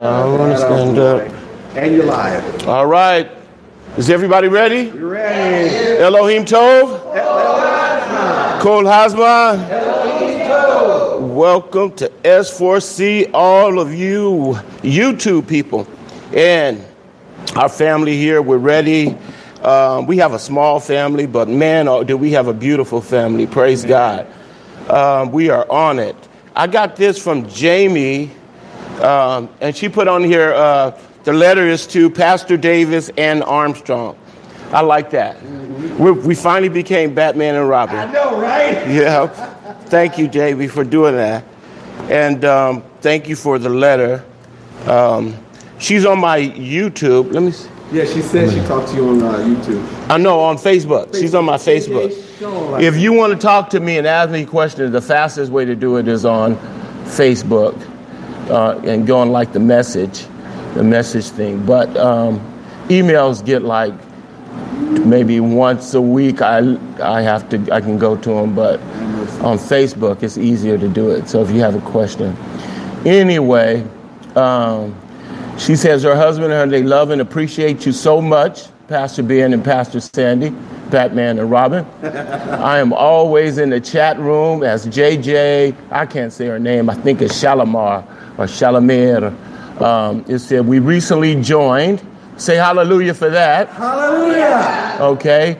I want to stand up. And you're live. All right. Is everybody ready? We're ready. Elohim Tov. Kol Hazman. Welcome to S4C, all of you YouTube people. And our family here, we're ready. We have a small family, but man, do we have a beautiful family. Praise God. We are on it. I got this from Jamie, and she put on here, the letter is to Pastor Davis and Armstrong. I like that. We finally became Batman and Robin. I know, right? Yeah. Thank you, Jamie, for doing that. And thank you for the letter. She's on my YouTube. Let me see. Yeah, she said she talked to you on YouTube. I know, on Facebook. She's on my Facebook. If you want to talk to me and ask me questions, the fastest way to do it is on Facebook and go on like the message thing. But emails get like maybe once a week. I can go to them, but on Facebook it's easier to do it. So if you have a question, anyway. She says her husband and her, they love and appreciate you so much, Pastor Ben and Pastor Sandy, Batman and Robin. I am always in the chat room as JJ, I can't say her name, I think it's Shalamar or Shalamir. It said, we recently joined. Say hallelujah for that. Hallelujah. Okay.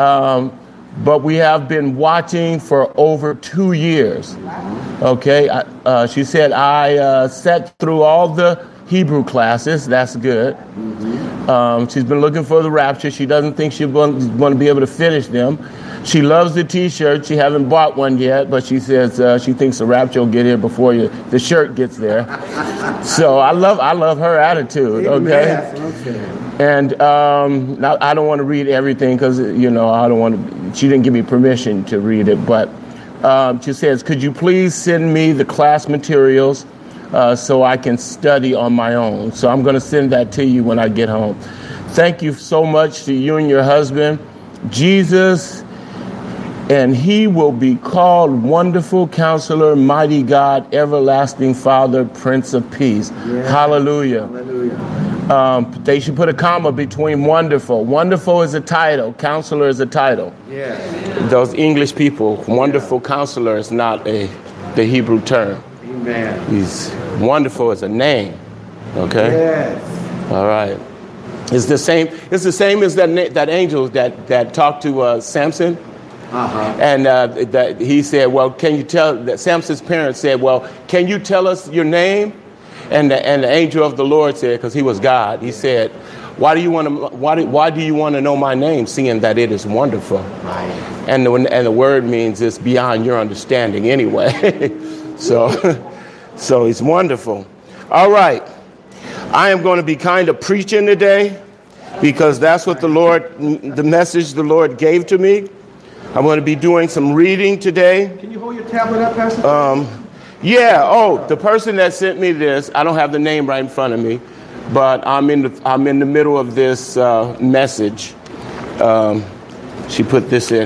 But we have been watching for over 2 years. Okay. She said, I sat through all the Hebrew classes. That's good. She's been looking for the rapture. She doesn't think she's going to be able to finish them. She loves the T-shirt. She hasn't bought one yet, but she says she thinks the rapture will get here before the shirt gets there. So I love her attitude. Okay. And now I don't want to read everything because I don't want to. She didn't give me permission to read it, but she says, could you please send me the class materials so I can study on my own? So I'm going to send that to you when I get home. Thank you so much to you and your husband, Jesus, and he will be called Wonderful Counselor, Mighty God, Everlasting Father, Prince of Peace. Yeah. Hallelujah. Hallelujah. They should put a comma between wonderful. Wonderful is a title. Counselor is a title. Yeah. Those English people, wonderful counselor is not the Hebrew term. Amen. He's wonderful as a name. Okay. Yes. All right. It's the same as that angel that talked to Samson. And that he said, well, can you tell that Samson's parents said, well, can you tell us your name? And the angel of the Lord said, because he was God, he said, why do you want to know my name, seeing that it is wonderful? Right. And the word means it's beyond your understanding anyway. So it's wonderful. All right. I am going to be kind of preaching today because that's what the message the Lord gave to me. I'm going to be doing some reading today. Can you hold your tablet up, Pastor? Yeah. Oh, the person that sent me this, I don't have the name right in front of me, but I'm in the middle of this message. She put this in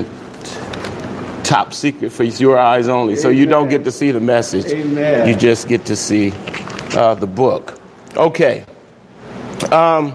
top secret for your eyes only, so you don't get to see the message. Amen. You just get to see the book. Okay. The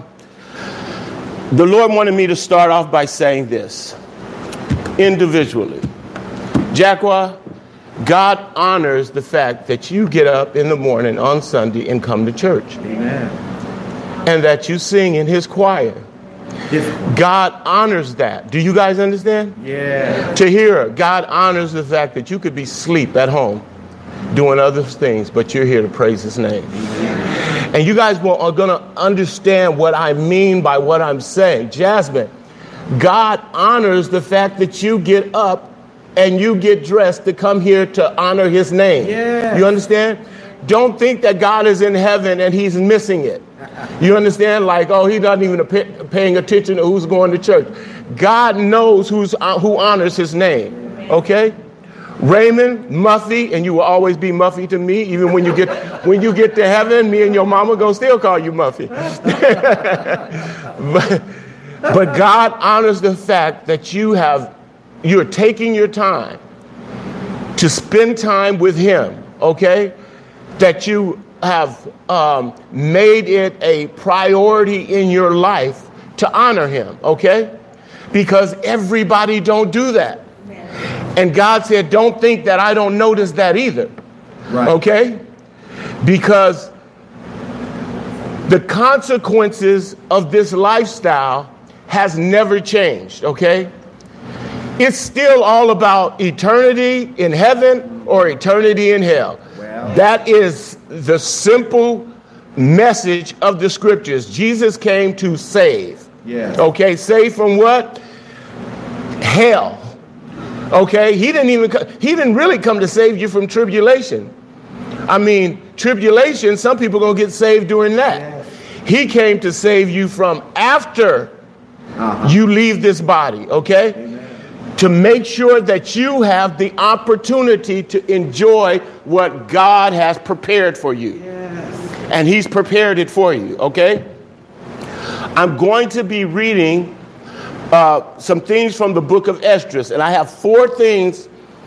Lord wanted me to start off by saying this. Individually, Jaguar, God honors the fact that you get up in the morning on Sunday and come to church. Amen. And that you sing in his choir. Yes. God honors that. Do you guys understand? Yeah. To hear, God honors the fact that you could be asleep at home doing other things, but you're here to praise his name. Amen. And you guys are going to understand what I mean by what I'm saying. Jasmine, God honors the fact that you get up and you get dressed to come here to honor his name. Yes. You understand? Don't think that God is in heaven and he's missing it. You understand? Like, oh, he doesn't even paying attention to who's going to church. God knows who honors his name. Okay? Raymond, Muffy, and you will always be Muffy to me. Even when you get to heaven, me and your mama gonna still call you Muffy. But God honors the fact that you're taking your time to spend time with him, okay? That you made it a priority in your life to honor him, okay? Because everybody don't do that. And God said, don't think that I don't notice that either, okay? Because the consequences of this lifestyle has never changed, okay? It's still all about eternity in heaven or eternity in hell. Wow. That is the simple message of the scriptures. Jesus came to save. Yeah. Okay, save from what? Hell. Okay, he didn't really come to save you from tribulation. I mean, tribulation, some people are going to get saved during that. Yes. He came to save you from after you leave this body, okay? Amen. To make sure that you have the opportunity to enjoy what God has prepared for you. Yes. And he's prepared it for you, okay? I'm going to be reading some things from the book of Esdras, and I have 4 things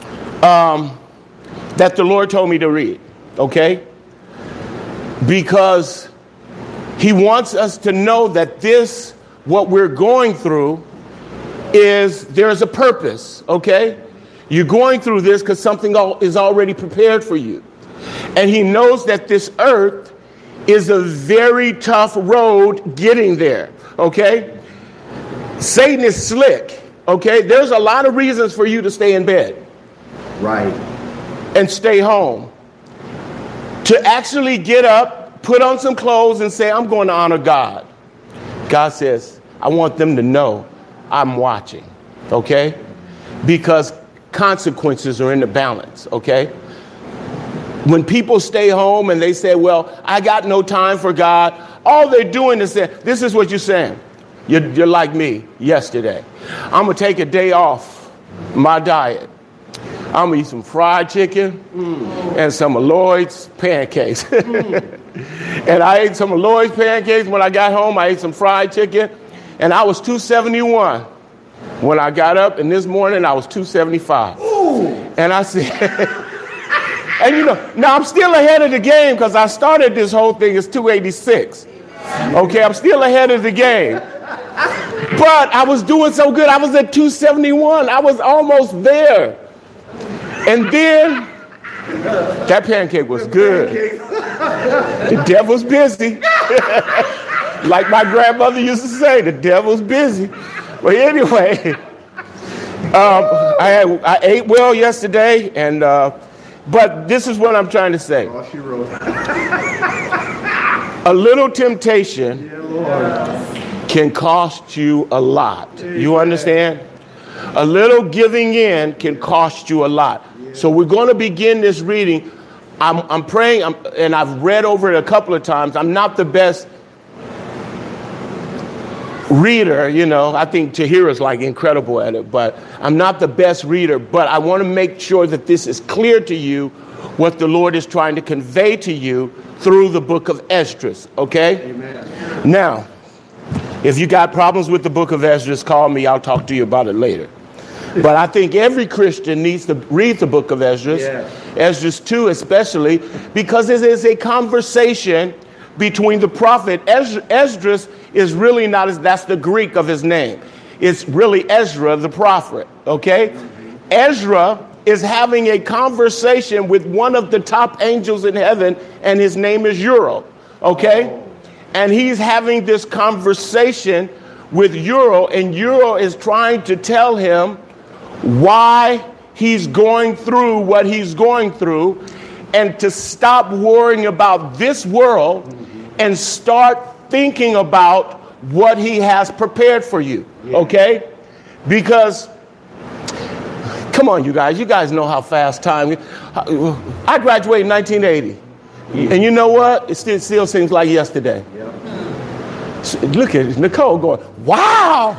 that the Lord told me to read, okay? Because he wants us to know that this, what we're going through, there's a purpose, okay? You're going through this because something is already prepared for you. And he knows that this earth is a very tough road getting there, okay? Satan is slick, okay? There's a lot of reasons for you to stay in bed. Right. And stay home. To actually get up, put on some clothes and say, I'm going to honor God. God says, I want them to know I'm watching, okay? Because consequences are in the balance, okay? When people stay home and they say, well, I got no time for God, all they're doing is saying, this is what you're saying. You're like me yesterday. I'm going to take a day off my diet. I'm going to eat some fried chicken and some of Lloyd's pancakes. And I ate some of Lloyd's pancakes. When I got home, I ate some fried chicken. And I was 271 when I got up. And this morning, I was 275. Ooh. And I said, and you know, now I'm still ahead of the game because I started this whole thing as 286. Okay, I'm still ahead of the game. But I was doing so good. I was at 271. I was almost there. And then that pancake was good. The devil's busy. Like my grandmother used to say, the devil's busy. But anyway, I ate well yesterday, and but this is what I'm trying to say. Oh, she wrote. A little temptation can cost you a lot. You understand? A little giving in can cost you a lot. So we're going to begin this reading. I'm praying, and I've read over it a couple of times. I'm not the best reader, you know. I think Tahira's like incredible at it, but I'm not the best reader. But I want to make sure that this is clear to you, what the Lord is trying to convey to you through the book of Esdras, okay? Amen. Now, if you got problems with the book of Esdras, call me. I'll talk to you about it later. But I think every Christian needs to read the book of Esdras, Esdras 2 especially, because it is a conversation between the prophet. Esdras is really not, that's the Greek of his name. It's really Ezra the prophet, okay? Ezra is having a conversation with one of the top angels in heaven, and his name is Uriel, okay? And he's having this conversation with Uriel, and Uriel is trying to tell him why he's going through what he's going through, and to stop worrying about this world and start thinking about what he has prepared for you, okay? Because, come on, you guys know how fast time. I graduated in 1980. And you know what? It still seems like yesterday. Look at Nicole going, wow!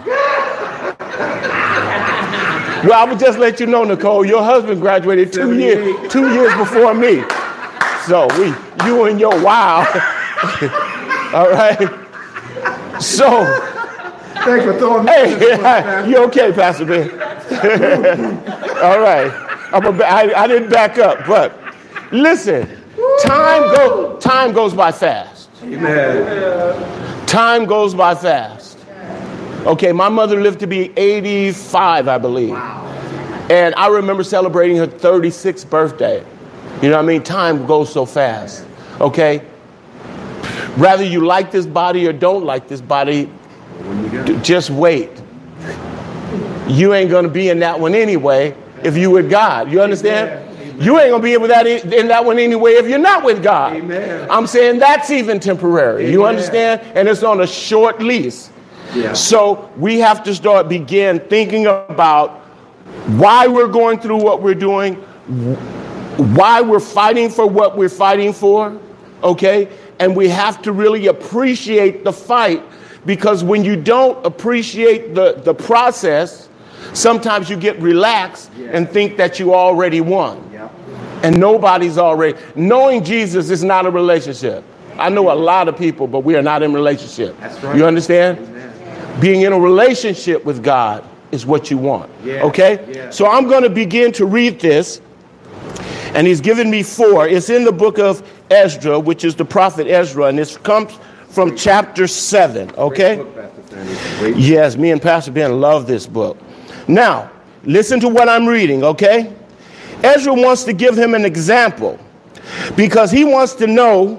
Well, I would just let you know, Nicole, your husband graduated 2 years before me. So you and your wow. All right. So. Thanks for throwing me. Hey, you okay, Pastor Ben? All right. I didn't back up, but listen, time goes by fast. Amen. Time goes by fast. Okay, my mother lived to be 85, I believe. Wow. And I remember celebrating her 36th birthday. You know what I mean? Time goes so fast. Okay? Whether you like this body or don't like this body, just wait. You ain't going to be in that one anyway if you with God. You understand? Amen. You ain't going to be able to in that one anyway if you're not with God. Amen. I'm saying that's even temporary. Amen. You understand? And it's on a short lease. Yeah. So we have to begin thinking about why we're going through what we're doing, why we're fighting for what we're fighting for, okay? And we have to really appreciate the fight, because when you don't appreciate the process, sometimes you get relaxed and think that you already won. Yeah. And nobody's already. Knowing Jesus is not a relationship. I know a lot of people, but we are not in a relationship. That's right. You understand? Amen. Being in a relationship with God is what you want. Yeah. Okay? Yeah. So I'm going to begin to read this. And he's given me 4. It's in the book of Ezra, which is the prophet Ezra. And this comes from chapter 7. Okay? Great book, Pastor Sandy. Yes, me and Pastor Ben love this book. Now, listen to what I'm reading, okay? Ezra wants to give him an example because he wants to know,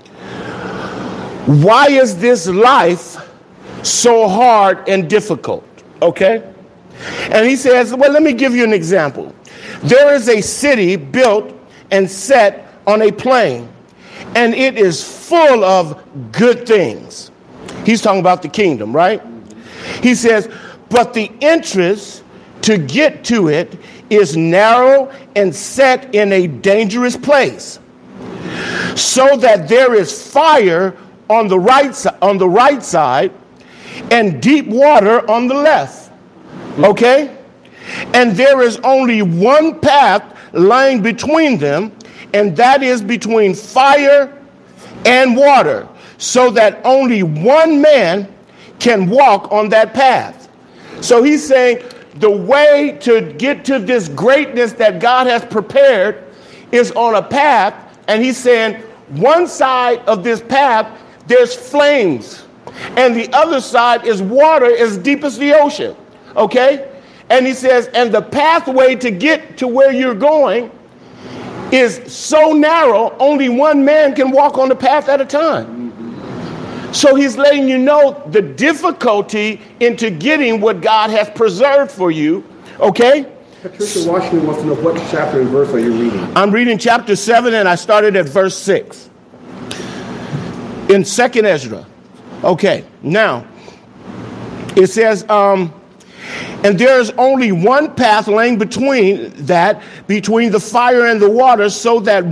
why is this life so hard and difficult, okay? And he says, well, let me give you an example. There is a city built and set on a plain, and it is full of good things. He's talking about the kingdom, right? He says, but the entrance to get to it is narrow and set in a dangerous place, so that there is fire on the right side and deep water on the left. Okay? And there is only one path lying between them, and that is between fire and water, so that only one man can walk on that path. So he's saying the way to get to this greatness that God has prepared is on a path, and he's saying one side of this path, there's flames, and the other side is water as deep as the ocean. Okay? And he says, and the pathway to get to where you're going is so narrow, only one man can walk on the path at a time. So he's letting you know the difficulty into getting what God has preserved for you. Okay? Patricia Washington wants to know, what chapter and verse are you reading? I'm reading chapter 7, and I started at verse 6 in 2nd Ezra. Okay, now it says, and there is only one path laying between the fire and the water, so that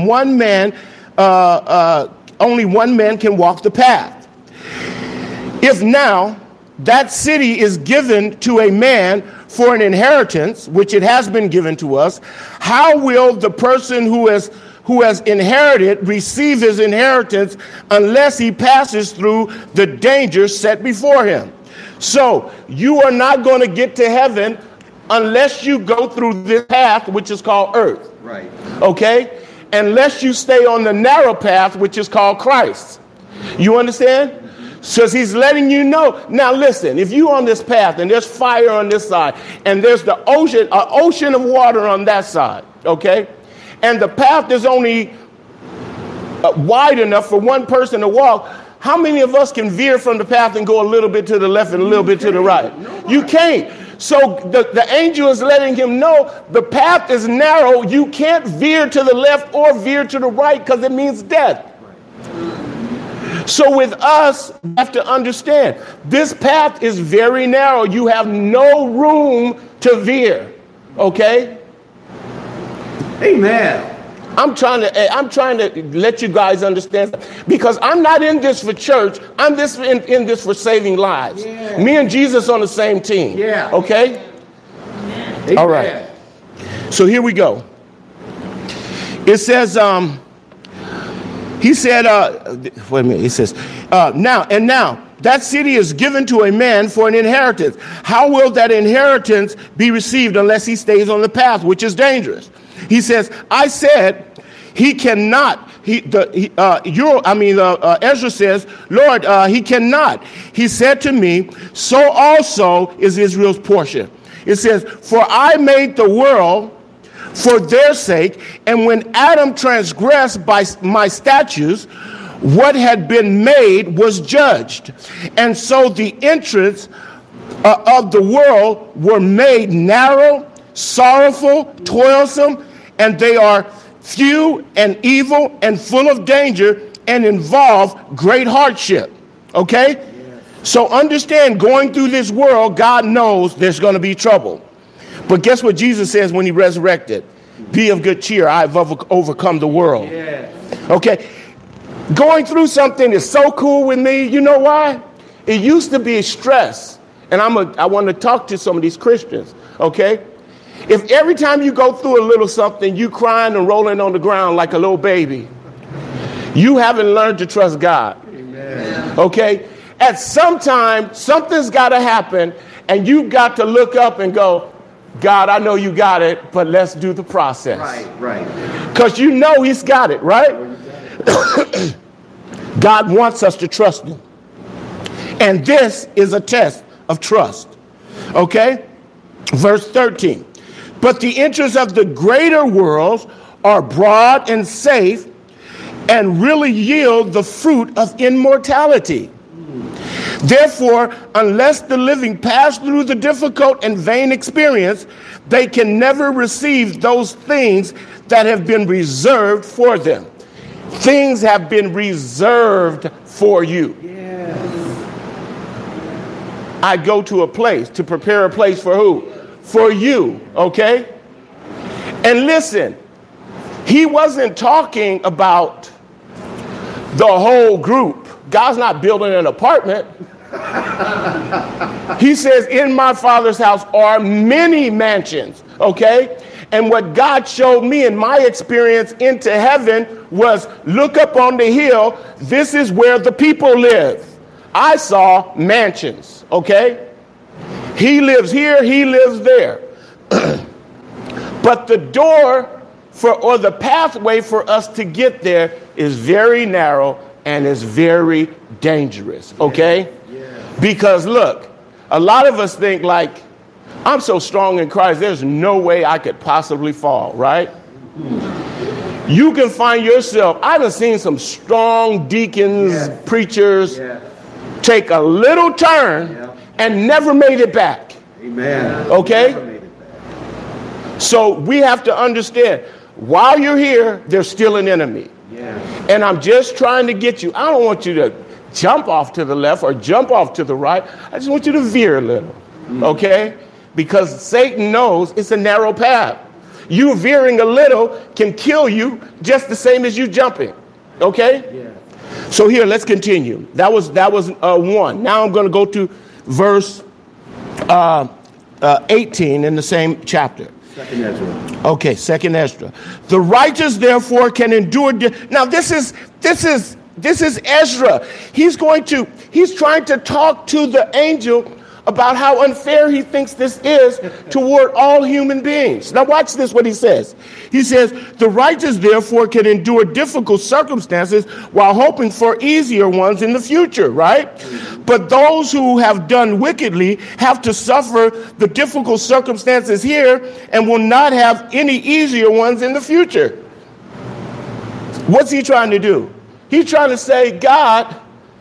only one man can walk the path. If now that city is given to a man for an inheritance, which it has been given to us, how will the person who has inherited receive his inheritance unless he passes through the dangers set before him? So you are not going to get to heaven unless you go through this path, which is called earth. Right. Okay? Unless you stay on the narrow path, which is called Christ. You understand? So he's letting you know. Now listen, if you're on this path and there's fire on this side and there's the ocean, an ocean of water on that side, okay? And the path is only wide enough for one person to walk, how many of us can veer from the path and go a little bit to the left and a little bit to the right? You can't. So the angel is letting him know the path is narrow. You can't veer to the left or veer to the right because it means death. So with us, we have to understand this path is very narrow. You have no room to veer. Okay? Amen. I'm trying to let you guys understand, because I'm not in this for church. I'm in this for saving lives. Yeah. Me and Jesus on the same team. Yeah. Okay? Amen. All right. So here we go. It says, he said, wait a minute. It says, now that city is given to a man for an inheritance. How will that inheritance be received unless he stays on the path, which is dangerous? He says, I said, he cannot. Ezra says, Lord, he cannot. He said to me, so also is Israel's portion. It says, for I made the world for their sake, and when Adam transgressed by my statutes, what had been made was judged. And so the entrance of the world were made narrow, sorrowful, toilsome, and they are few and evil and full of danger and involve great hardship. Okay? Yes. So understand, going through this world, God knows there's going to be trouble. But guess what Jesus says when he resurrected? Be of good cheer. I have overcome the world. Yes. Okay? Going through something is so cool with me. You know why? It used to be stress. And I want to talk to some of these Christians. Okay? If every time you go through a little something, you crying and rolling on the ground like a little baby, you haven't learned to trust God. Amen. Okay? At some time, something's got to happen, and you've got to look up and go, God, I know you got it, but let's do the process. Right. Because you know he's got it, right? God wants us to trust him. And this is a test of trust. Okay? Verse 13. But the interests of the greater worlds are broad and safe and really yield the fruit of immortality. Therefore, unless the living pass through the difficult and vain experience, they can never receive those things that have been reserved for them. Things have been reserved for you. Yes. I go to a place to prepare a place for who? For you, okay? And listen, he wasn't talking about the whole group. God's not building an apartment. He says, in my Father's house are many mansions, okay? And what God showed me in my experience into heaven was, look up on the hill. This is where the people live. I saw mansions, okay? He lives here, he lives there. But the door or the pathway for us to get there is very narrow and is very dangerous, okay? Yeah. Because look, a lot of us think like, I'm so strong in Christ, there's no way I could possibly fall, right? You can find yourself, I've seen some strong deacons, preachers, take a little turn and never made it back. Amen. Okay? So we have to understand, while you're here, there's still an enemy. Yeah. And I'm just trying to get you. I don't want you to jump off to the left or jump off to the right. I just want you to veer a little. Okay? Because Satan knows it's a narrow path. You veering a little can kill you just the same as you jumping. Okay? Yeah. So here, let's continue. That was 1. Now I'm going to go to verse 18 in the same chapter. Second Ezra. Okay, Second Ezra. The righteous therefore can endure. Now this is Ezra. He's trying to talk to the angel about how unfair he thinks this is toward all human beings. Now watch this, what he says. He says, the righteous therefore can endure difficult circumstances while hoping for easier ones in the future, right? But those who have done wickedly have to suffer the difficult circumstances here and will not have any easier ones in the future. What's he trying to do? He's trying to say, God,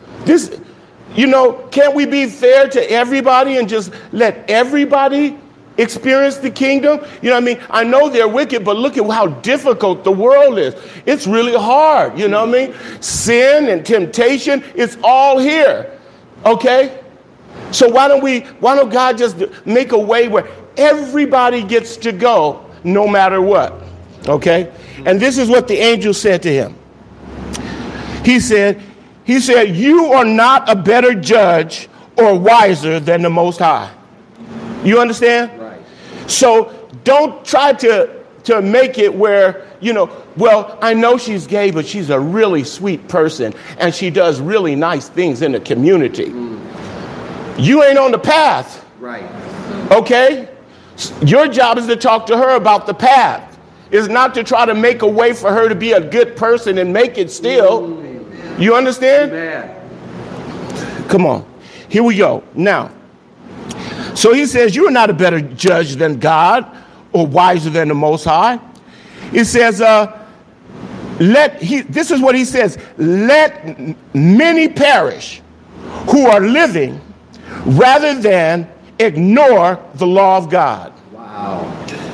can't we be fair to everybody and just let everybody experience the kingdom? You know what I mean? I know they're wicked, but look at how difficult the world is. It's really hard, you know what I mean? Sin and temptation, it's all here. Okay? So why don't God just make a way where everybody gets to go no matter what? Okay? And this is what the angel said to him. He said, you are not a better judge or wiser than the Most High. You understand? Right. So don't try to make it where, well, I know she's gay, but she's a really sweet person and she does really nice things in the community. You ain't on the path. Right. Okay? Your job is to talk to her about the path. is not to try to make a way for her to be a good person and make it still. You understand? Amen. Come on. Here we go. Now, so he says, you are not a better judge than God or wiser than the Most High. It says, this is what he says, let many perish who are living rather than ignore the law of God. Wow.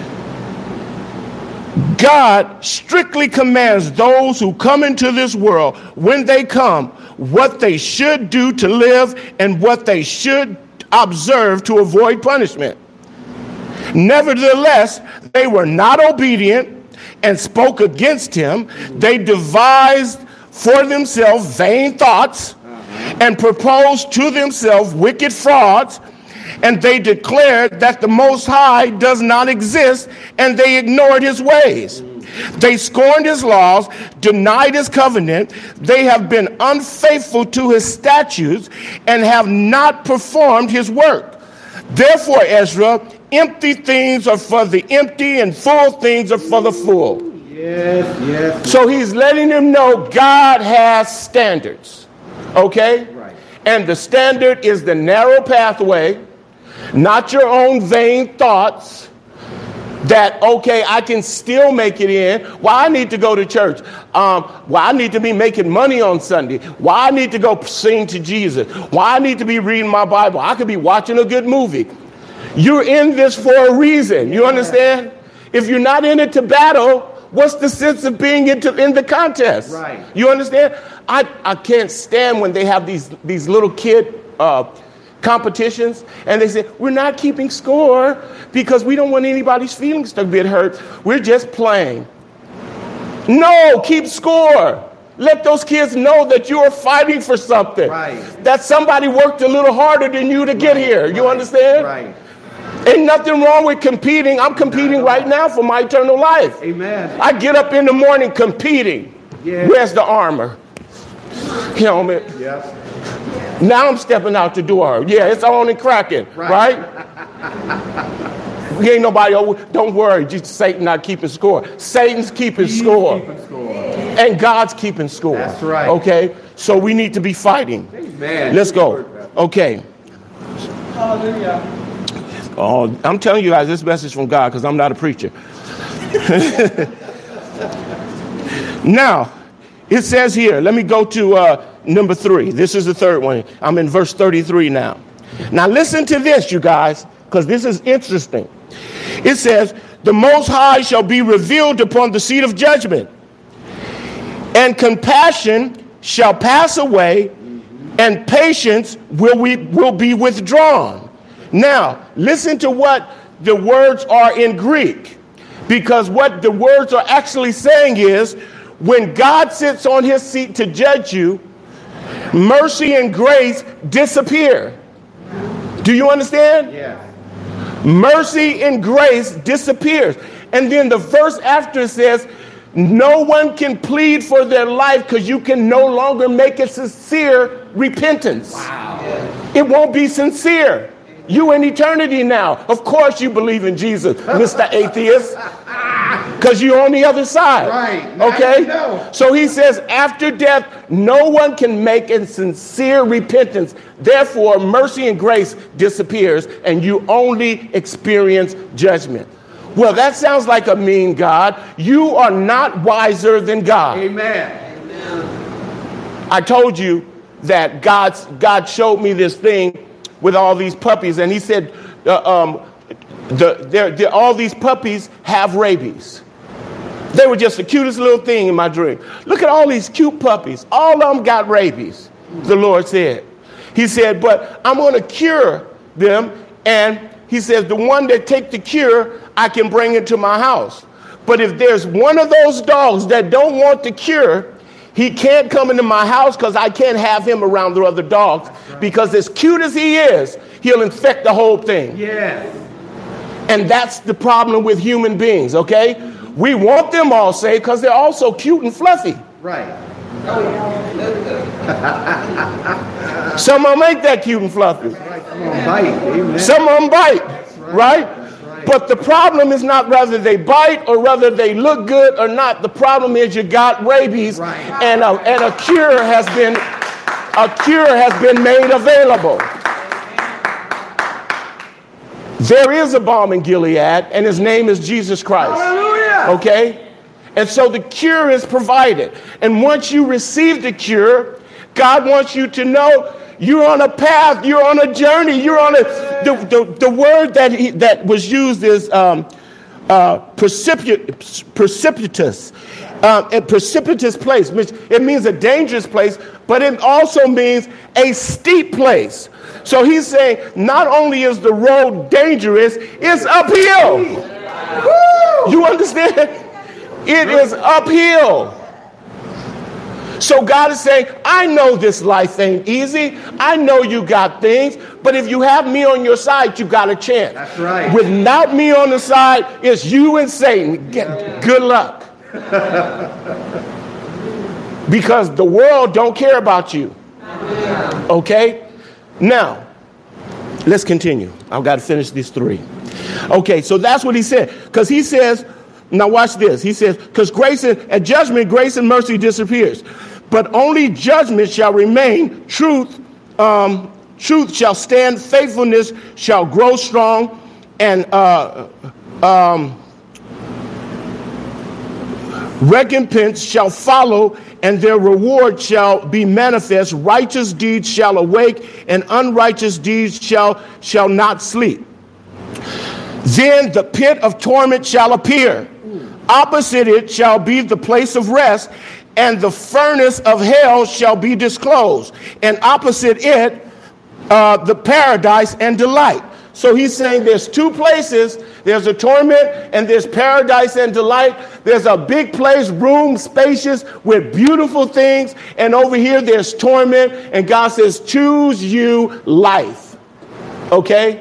God strictly commands those who come into this world, when they come, what they should do to live and what they should observe to avoid punishment. Nevertheless, they were not obedient and spoke against him. They devised for themselves vain thoughts and proposed to themselves wicked frauds. And they declared that the Most High does not exist, and they ignored his ways. They scorned his laws, denied his covenant. They have been unfaithful to his statutes and have not performed his work. Therefore, Ezra, empty things are for the empty and full things are for the full. Yes, yes. So he's letting them know God has standards, okay? Right. And the standard is the narrow pathway, not your own vain thoughts that, okay, I can still make it in. Why I need to go to church? Why I need to be making money on Sunday? Why I need to go sing to Jesus? Why I need to be reading my Bible? I could be watching a good movie. You're in this for a reason. You understand? If you're not in it to battle, what's the sense of being in the contest? Right. You understand? I can't stand when they have these little kid competitions and they say, we're not keeping score because we don't want anybody's feelings to get hurt. We're just playing. No, keep score. Let those kids know that you are fighting for something. Right. That somebody worked a little harder than you to get here. You understand? Right. Ain't nothing wrong with competing. I'm competing right now for my eternal life. Amen. I get up in the morning competing. Yeah. Where's the armor? Helmet. Yes. Now I'm stepping out the door. Yeah, it's on and cracking, right? Ain't nobody, don't worry, just Satan not keeping score. Satan's keeping score. And God's keeping score. That's right. Okay? So we need to be fighting. Amen. Let's go. Okay. Hallelujah. Oh, I'm telling you guys this message from God because I'm not a preacher. Now, it says here, let me go to number 3. This is the third one. I'm in verse 33 now. Now listen to this, you guys, because this is interesting. It says, the Most High shall be revealed upon the seat of judgment, and compassion shall pass away, and patience will be withdrawn. Now, listen to what the words are in Greek, because what the words are actually saying is, when God sits on his seat to judge you, mercy and grace disappear. Do you understand? Yeah. Mercy and grace disappears. And then the verse after says, no one can plead for their life because you can no longer make a sincere repentance. Wow. It won't be sincere. You in eternity now. Of course you believe in Jesus, Mr. Atheist, because you're on the other side. Right. Now Okay? you know. So he says, after death, no one can make a sincere repentance. Therefore, mercy and grace disappears, and you only experience judgment. Well, that sounds like a mean God. You are not wiser than God. Amen. I told you that God showed me this thing with all these puppies, and he said, all these puppies have rabies. They were just the cutest little thing in my dream. Look at all these cute puppies. All of them got rabies, the Lord said. He said, but I'm going to cure them, and he says, the one that take the cure, I can bring into my house. But if there's one of those dogs that don't want the cure, he can't come into my house because I can't have him around the other dogs, because as cute as he is, he'll infect the whole thing. Yes. And that's the problem with human beings, okay? We want them all saved because they're all so cute and fluffy. Right. Some of them ain't that cute and fluffy. Right. Come on, bite. Amen. Some of them bite, right? But the problem is not whether they bite or whether they look good or not. The problem is you got rabies, and a cure has been made available. There is a balm in Gilead, and his name is Jesus Christ. Hallelujah. Okay? And so the cure is provided. And once you receive the cure, God wants you to know you're on a path, you're on a journey, you're on the word that was used is precipitous. A precipitous place, which it means a dangerous place, but it also means a steep place. So he's saying not only is the road dangerous, it's uphill. You understand? It is uphill. So God is saying, I know this life ain't easy. I know you got things, but if you have me on your side, you got a chance. That's right. Without me on the side, it's you and Satan. Good luck. Because the world don't care about you. Okay? Now, let's continue. I've got to finish these three. Okay, so that's what he said. Because he says, now watch this. He says, because at judgment, grace and mercy disappears. But only judgment shall remain. Truth shall stand. Faithfulness shall grow strong. And recompense shall follow, and their reward shall be manifest. Righteous deeds shall awake, and unrighteous deeds shall not sleep. Then the pit of torment shall appear. Opposite it shall be the place of rest, and the furnace of hell shall be disclosed. And opposite it, the paradise and delight. So he's saying there's two places. There's a torment and there's paradise and delight. There's a big place, room, spacious, with beautiful things. And over here there's torment. And God says, choose you life. Okay?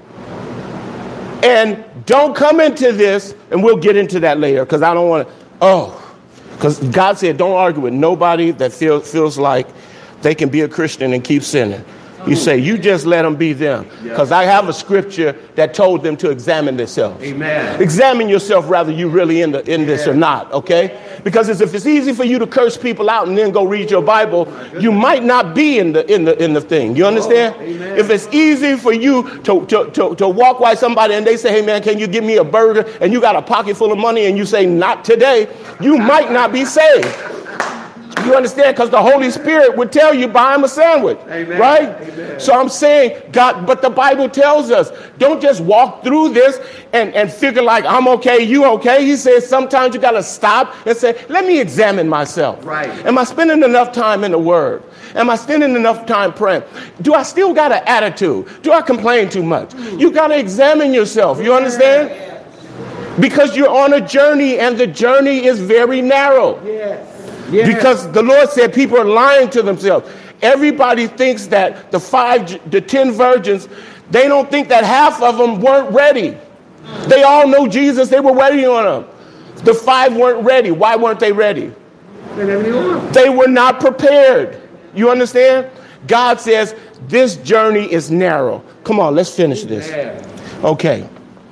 And don't come into this, and we'll get into that later, because I don't want to, because God said don't argue with nobody that feels like they can be a Christian and keep sinning. You say, you just let them be them. Because I have a scripture that told them to examine themselves. Amen. Examine yourself whether you really in this or not, okay? Because if it's easy for you to curse people out and then go read your Bible, you might not be in the thing. You understand? If it's easy for you to walk by somebody and they say, hey man, can you give me a burger? And you got a pocket full of money and you say, not today, you might not be saved. You understand? Because the Holy Spirit would tell you, buy him a sandwich. Amen. Right? Amen. So I'm saying, God, but the Bible tells us, don't just walk through this and figure like, I'm okay, you okay. He says sometimes you got to stop and say, let me examine myself. Right. Am I spending enough time in the Word? Am I spending enough time praying? Do I still got an attitude? Do I complain too much? You got to examine yourself. You understand? Because you're on a journey, and the journey is very narrow. Yes. Yes. Because the Lord said people are lying to themselves. Everybody thinks that the 10 virgins, they don't think that half of them weren't ready. They all know Jesus. They were waiting on him. The 5 weren't ready. Why weren't they ready? They were not prepared. You understand? God says this journey is narrow. Come on, let's finish this. Okay.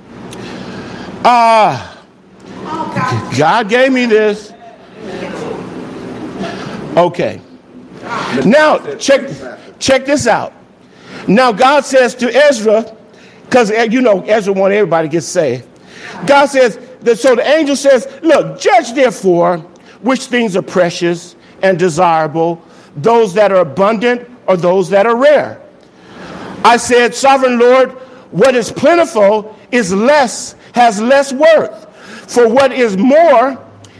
God gave me this. Okay. Now, check this out. Now, God says to Ezra, because, you know, Ezra wanted everybody to get saved. God says, so the angel says, look, judge therefore which things are precious and desirable, those that are abundant or those that are rare. I said, Sovereign Lord, what is plentiful has less worth. For what is more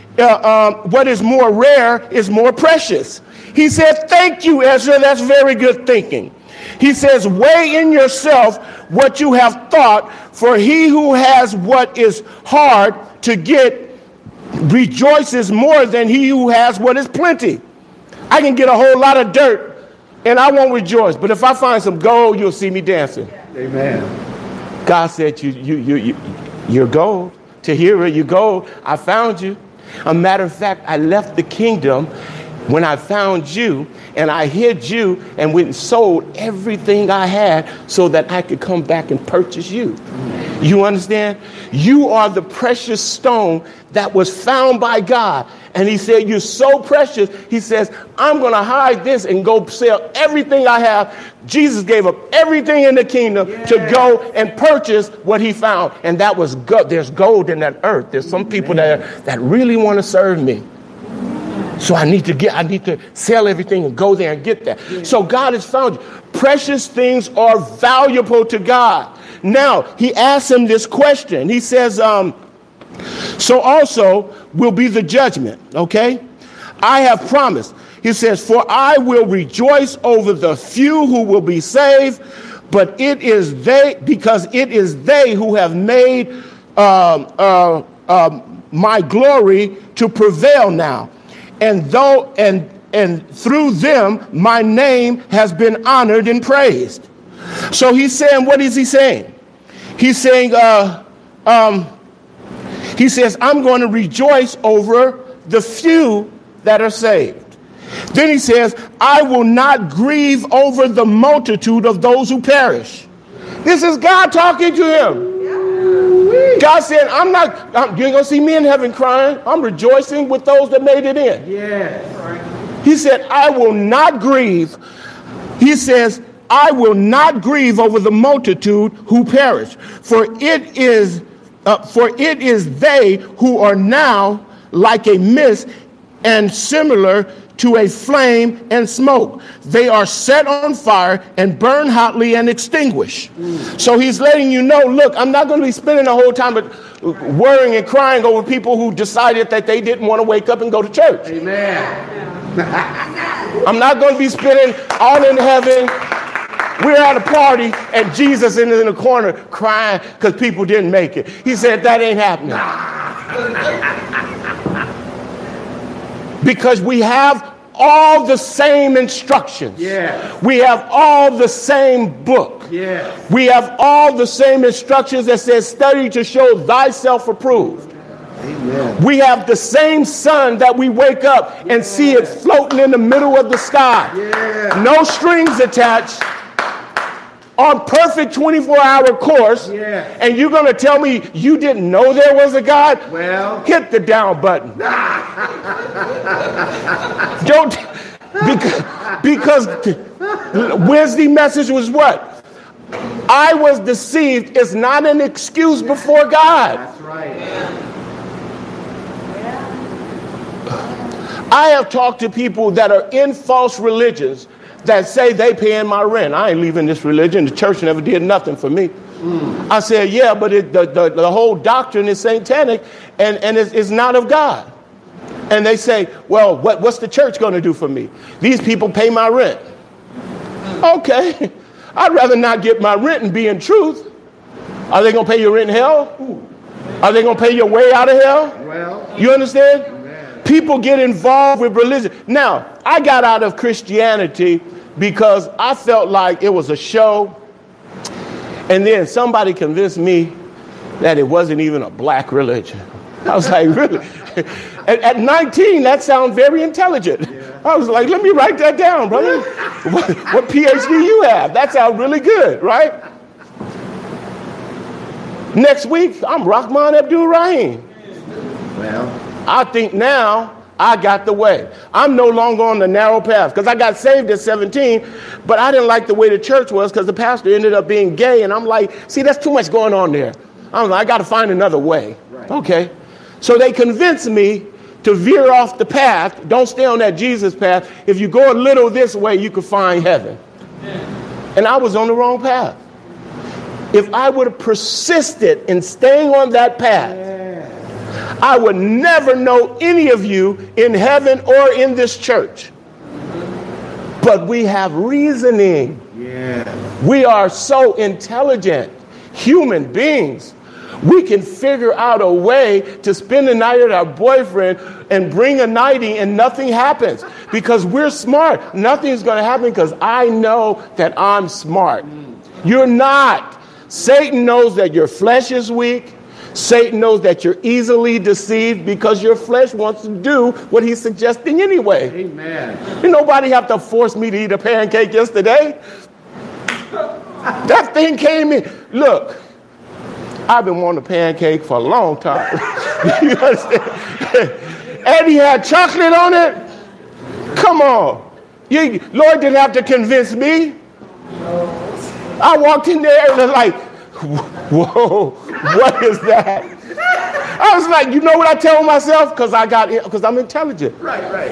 rare is more precious. He said, thank you, Ezra. That's very good thinking. He says, weigh in yourself what you have thought, for he who has what is hard to get rejoices more than he who has what is plenty. I can get a whole lot of dirt and I won't rejoice. But if I find some gold, you'll see me dancing. Amen. God said, you're gold. Tahira, you gold. I found you. A matter of fact, I left the kingdom when I found you and I hid you and went and sold everything I had so that I could come back and purchase you. You understand? You are the precious stone that was found by God. And he said, you're so precious. He says, I'm going to hide this and go sell everything I have. Jesus gave up everything in the kingdom to go and purchase what he found. And that was gold. There's gold in that earth. There's some people that really want to serve me. So I need to sell everything and go there and get that. Yeah. So God has found you. Precious things are valuable to God. Now, he asks him this question. He says, so also will be the judgment, okay? I have promised. He says, for I will rejoice over the few who will be saved, but it is they, because it is they who have made my glory to prevail now. And through them, my name has been honored and praised. So he's saying, what is he saying? He's saying, he says, I'm going to rejoice over the few that are saved. Then he says, I will not grieve over the multitude of those who perish. This is God talking to him. God said, you ain't going to see me in heaven crying. I'm rejoicing with those that made it in. Yeah. He said, I will not grieve. He says, I will not grieve over the multitude who perish. For it is they who are now like a mist and similar to a flame and smoke. They are set on fire and burn hotly and extinguish. So he's letting you know, look, I'm not going to be spending the whole time worrying and crying over people who decided that they didn't want to wake up and go to church. Amen. I'm not going to be spending all in heaven. We're at a party and Jesus is in the corner crying because people didn't make it. He said that ain't happening. Because we have all the same instructions. Yeah. We have all the same book. Yeah. We have all the same instructions that says study to show thyself approved. Amen. We have the same sun that we wake up and see it floating in the middle of the sky. Yeah. No strings attached. On perfect 24-hour course, and you're going to tell me you didn't know there was a God? Well, hit the down button. Don't, because Wednesday message was what? I was deceived is not an excuse before God. That's right. I have talked to people that are in false religions that say they paying my rent. I ain't leaving this religion. The church never did nothing for me. I said, yeah, but the whole doctrine is satanic and it's not of God. And they say, well, what's the church going to do for me? These people pay my rent. Okay, I'd rather not get my rent and be in truth. Are they going to pay your rent in hell? Are they going to pay your way out of hell? Well, you understand? People get involved with religion. Now, I got out of Christianity because I felt like it was a show. And then somebody convinced me that it wasn't even a black religion. I was like, really? At 19, that sounds very intelligent. Yeah. I was like, let me write that down, brother. What PhD you have? That sounds really good, right? Next week, I'm Rahman Abdul Rahim. Well, I think now I got the way. I'm no longer on the narrow path because I got saved at 17, but I didn't like the way the church was because the pastor ended up being gay. And I'm like, see, that's too much going on there. I'm like, I got to find another way. Right. Okay. So they convinced me to veer off the path. Don't stay on that Jesus path. If you go a little this way, you could find heaven. And I was on the wrong path. If I would have persisted in staying on that path, I would never know any of you in heaven or in this church. But we have reasoning. Yeah. We are so intelligent human beings. We can figure out a way to spend the night with our boyfriend and bring a nightie and nothing happens because we're smart. Nothing's going to happen because I know that I'm smart. You're not. Satan knows that your flesh is weak. Satan knows that you're easily deceived because your flesh wants to do what he's suggesting anyway. Amen. And nobody have to force me to eat a pancake yesterday. That thing came in. Look, I've been wanting a pancake for a long time. You understand? And he had chocolate on it. Come on. Lord didn't have to convince me. I walked in there and was like, whoa, what is that? I was like, you know what I tell myself? Because I'm intelligent. Right.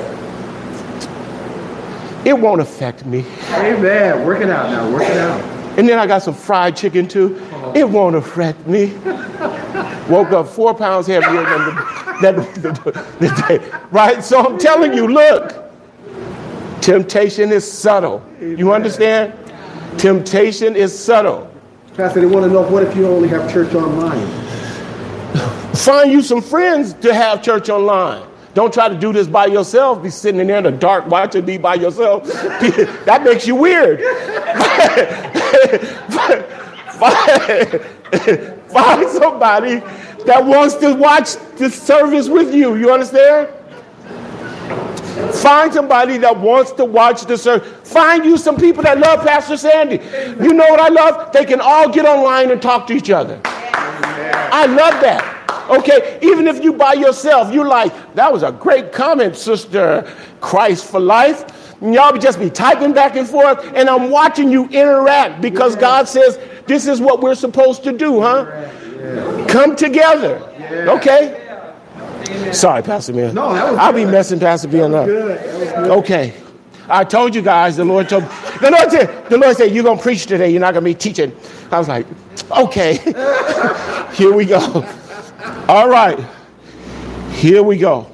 It won't affect me. Amen. Work it out now. Work it out. And then I got some fried chicken too. It won't affect me. Woke up 4 pounds heavier than the day. Right? So I'm telling you, look, temptation is subtle. You understand? Temptation is subtle. Pastor, they want to know, what if you only have church online? Find you some friends to have church online. Don't try to do this by yourself. Be sitting in there in the dark watching me by yourself. That makes you weird. Find somebody that wants to watch the service with you. You understand? Find somebody that wants to watch the service. Find you some people that love Pastor Sandy. You know what I love? They can all get online and talk to each other. I love that. Okay, even if you by yourself, you're like, that was a great comment, Sister Christ for Life. And y'all just be typing back and forth, and I'm watching you interact because God says this is what we're supposed to do, huh? Come together. Okay? Sorry, Pastor Ben. No, that was I'll be messing Pastor Ben up. Okay. I told you guys, the Lord said, you're going to preach today. You're not going to be teaching. I was like, okay. Here we go. All right. Here we go.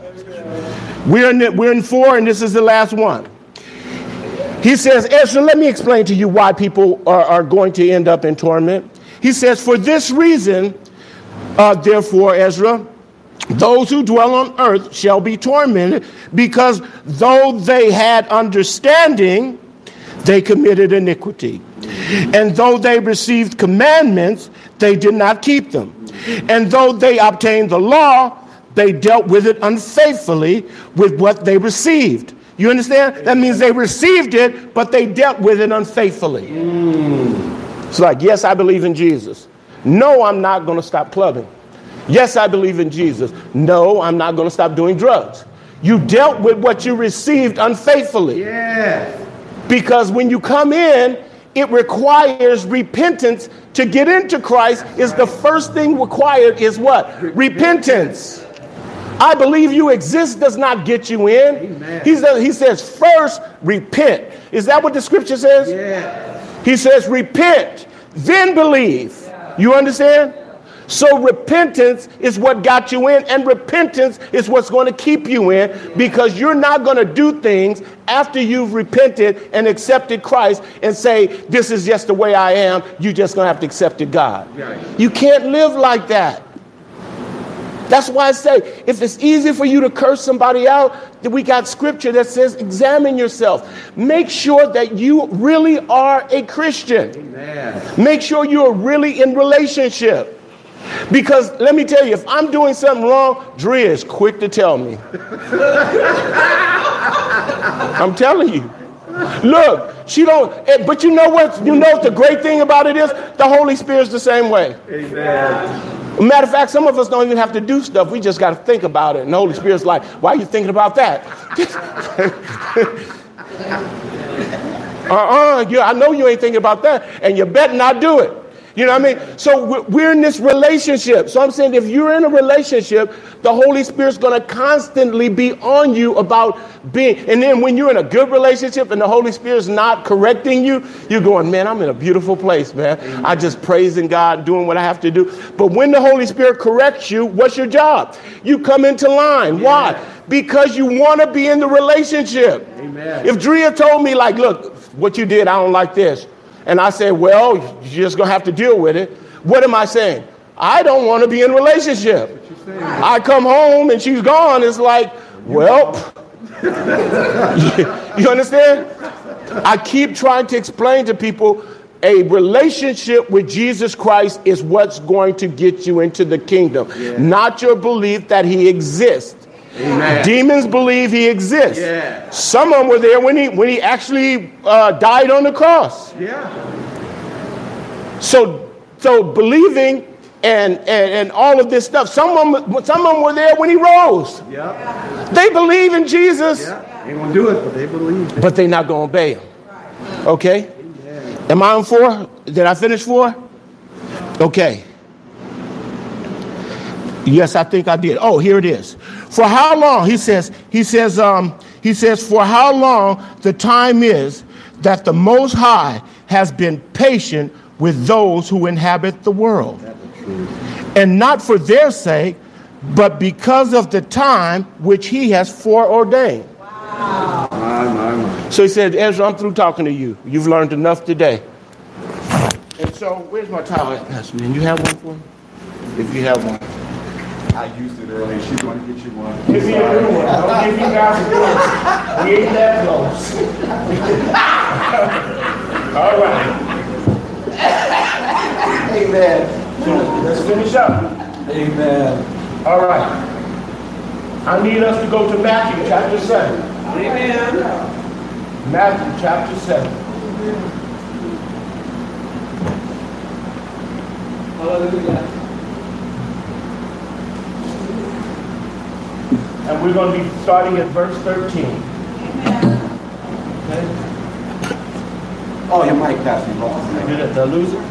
We're in 4, and this is the last one. He says, Ezra, let me explain to you why people are going to end up in torment. He says, for this reason, therefore, Ezra, those who dwell on earth shall be tormented, because though they had understanding, they committed iniquity. And though they received commandments, they did not keep them. And though they obtained the law, they dealt with it unfaithfully with what they received. You understand? That means they received it, but they dealt with it unfaithfully. It's like, yes, I believe in Jesus. No, I'm not going to stop clubbing. Yes, I believe in Jesus. No, I'm not going to stop doing drugs. You dealt with what you received unfaithfully. Yeah. Because when you come in, it requires repentance to get into Christ. Is the first thing required is what? Repentance. I believe you exist does not get you in. Amen. He says first repent. Is that what the scripture says? Yeah. He says repent, then believe. You understand? So repentance is what got you in, and repentance is what's going to keep you in, because you're not going to do things after you've repented and accepted Christ and say, this is just the way I am. You're just going to have to accept God. Right. You can't live like that. That's why I say, if it's easy for you to curse somebody out, then we got scripture that says, examine yourself. Make sure that you really are a Christian. Amen. Make sure you're really in relationship. Because let me tell you, if I'm doing something wrong, Drea is quick to tell me. I'm telling you. Look, she don't, but you know what? You know what the great thing about it is? The Holy Spirit's the same way. Amen. Matter of fact, some of us don't even have to do stuff. We just got to think about it. And the Holy Spirit's like, why are you thinking about that? I know you ain't thinking about that, and you better not do it. You know what I mean? So we're in this relationship. So I'm saying if you're in a relationship, the Holy Spirit's going to constantly be on you about being. And then when you're in a good relationship and the Holy Spirit's not correcting you, you're going, man, I'm in a beautiful place, man. Amen. I just praising God, doing what I have to do. But when the Holy Spirit corrects you, what's your job? You come into line. Yeah. Why? Because you want to be in the relationship. Amen. If Drea told me, like, look, what you did, I don't like this. And I said, well, you're just going to have to deal with it. What am I saying? I don't want to be in a relationship. I come home and she's gone. It's like, well, you understand? I keep trying to explain to people, a relationship with Jesus Christ is what's going to get you into the kingdom, not your belief that he exists. Amen. Demons believe he exists. Yeah. Some of them were there when he actually died on the cross. Yeah. So believing and all of this stuff. Some of them were there when he rose. Yeah. They believe in Jesus. Yeah. They won't do it, but they believe. But they're not going to obey him. Okay? Am I on 4? Did I finish 4? Okay. Yes, I think I did. Oh, here it is. For how long, he says, for how long the time is that the Most High has been patient with those who inhabit the world. And not for their sake, but because of the time which he has foreordained. Wow. My. So he said, Ezra, I'm through talking to you. You've learned enough today. And so, where's my towel at, Pastor Man? You have one for me? If you have one. I used it earlier. She's going to get you one. Give me a new one. Don't give you guys a good one. We ain't that close. All right. Amen. So let's finish up. Amen. All right. I need us to go to Matthew chapter 7. Amen. Matthew chapter 7. Hallelujah. And we're going to be starting at verse 13. Okay. Oh, your mic, Pastor. Did I lose it?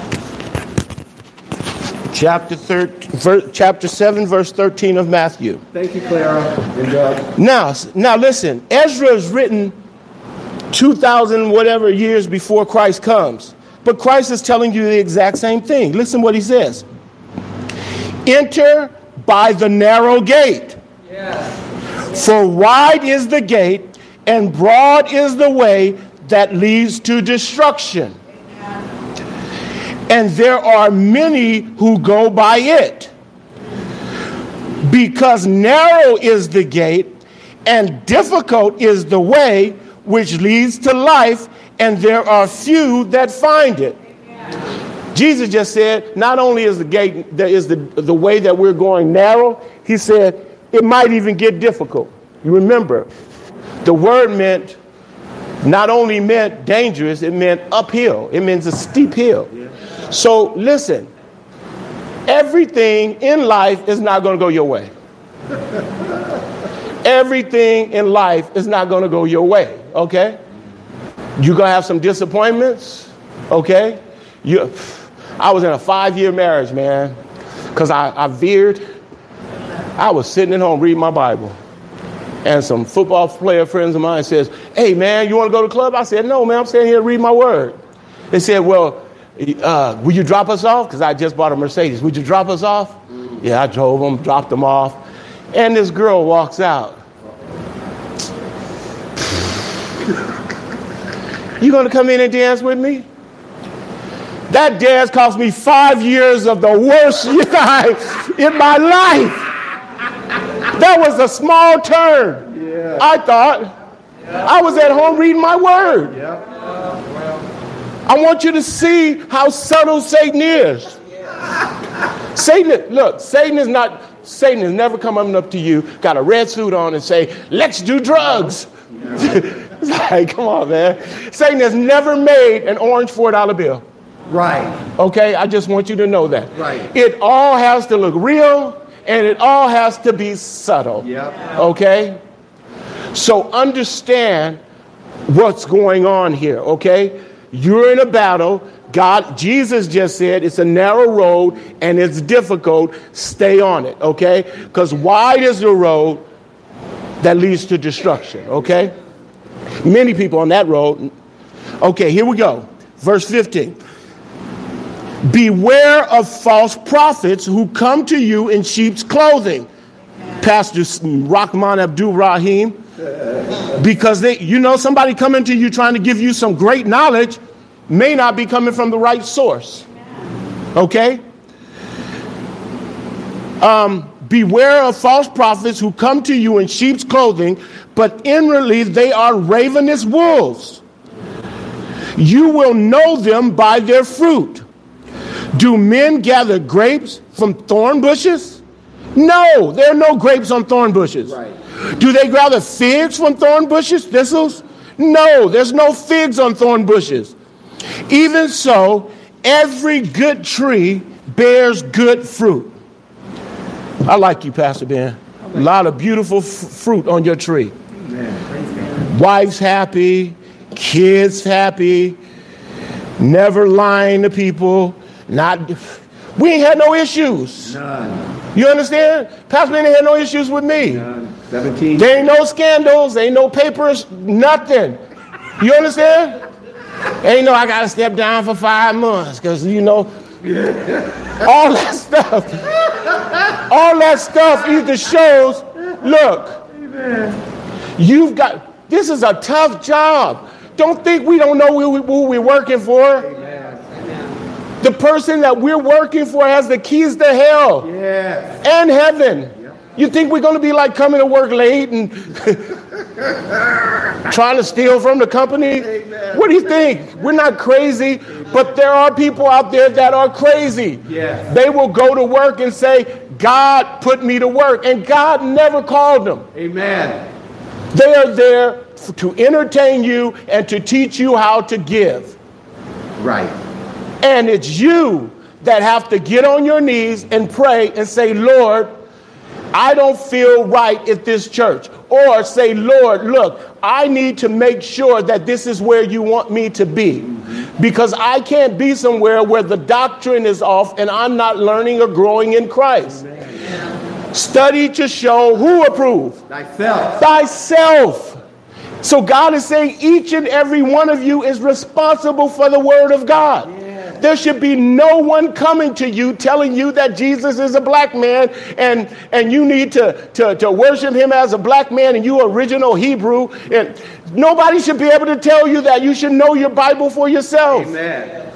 Okay. Chapter 7, verse 13 of Matthew. Thank you, Clara and Doug. Now listen. Ezra is written 2,000 whatever years before Christ comes. But Christ is telling you the exact same thing. Listen what he says. Enter by the narrow gate. Yes. For wide is the gate and broad is the way that leads to destruction. And there are many who go by it. Because narrow is the gate and difficult is the way which leads to life, and there are few that find it. Jesus just said, not only is the gate, there is the way that we're going narrow, he said, it might even get difficult. You remember, the word not only meant dangerous, it meant uphill. It means a steep hill. So listen, everything in life is not going to go your way. Everything in life is not going to go your way, okay? You're going to have some disappointments, okay? I was in a 5-year marriage, man, because I veered. I was sitting at home reading my Bible. And some football player friends of mine says, hey, man, you want to go to the club? I said, no, man, I'm sitting here reading my word. They said, well, will you drop us off? Because I just bought a Mercedes. Would you drop us off? Yeah, I drove them, dropped them off. And this girl walks out. You going to come in and dance with me? That dance cost me 5 years of the worst time in my life. That was a small turn. Yeah. I thought I was at home reading my word. Yeah. I want you to see how subtle Satan is. Satan has never come up to you, got a red suit on and say, let's do drugs. It's like, come on, man. Satan has never made an orange $4 bill. Right. Okay, I just want you to know that. Right. It all has to look real and it all has to be subtle. Yep. Okay? So understand what's going on here, okay? You're in a battle. Jesus just said it's a narrow road and it's difficult. Stay on it, okay? Because wide is the road that leads to destruction, okay? Many people on that road. Okay, here we go. Verse 15. Beware of false prophets who come to you in sheep's clothing. Pastor Rahman Abdul Rahim. Because somebody coming to you trying to give you some great knowledge may not be coming from the right source. Okay? Beware of false prophets who come to you in sheep's clothing, but inwardly they are ravenous wolves. You will know them by their fruit. Do men gather grapes from thorn bushes? No, there are no grapes on thorn bushes. Right. Do they gather figs from thorn bushes, thistles? No, there's no figs on thorn bushes. Even so, every good tree bears good fruit. I like you, Pastor Ben. A lot of beautiful fruit on your tree. Amen. Wife's happy, kids happy, never lying to people. We ain't had no issues. None. You understand? Pastor Ben ain't had no issues with me. None. 17. There ain't no scandals, ain't no papers, nothing. You understand? Ain't no I gotta step down for 5 months because all that stuff either shows, look, this is a tough job. Don't think we don't know who we're working for. Amen. The person that we're working for has the keys to hell and heaven. You think we're going to be like coming to work late and trying to steal from the company? Amen. What do you think? We're not crazy, but there are people out there that are crazy. Yes. They will go to work and say, God put me to work, and God never called them. Amen. They are there to entertain you and to teach you how to give. Right. And it's you that have to get on your knees and pray and say, Lord, I don't feel right at this church. Or say, Lord, look, I need to make sure that this is where you want me to be. Because I can't be somewhere where the doctrine is off and I'm not learning or growing in Christ. Amen. Study to show who approved? Thyself. Thyself. So God is saying each and every one of you is responsible for the word of God. There should be no one coming to you telling you that Jesus is a black man and you need to worship him as a black man and you original Hebrew. And nobody should be able to tell you that. You should know your Bible for yourself. Amen.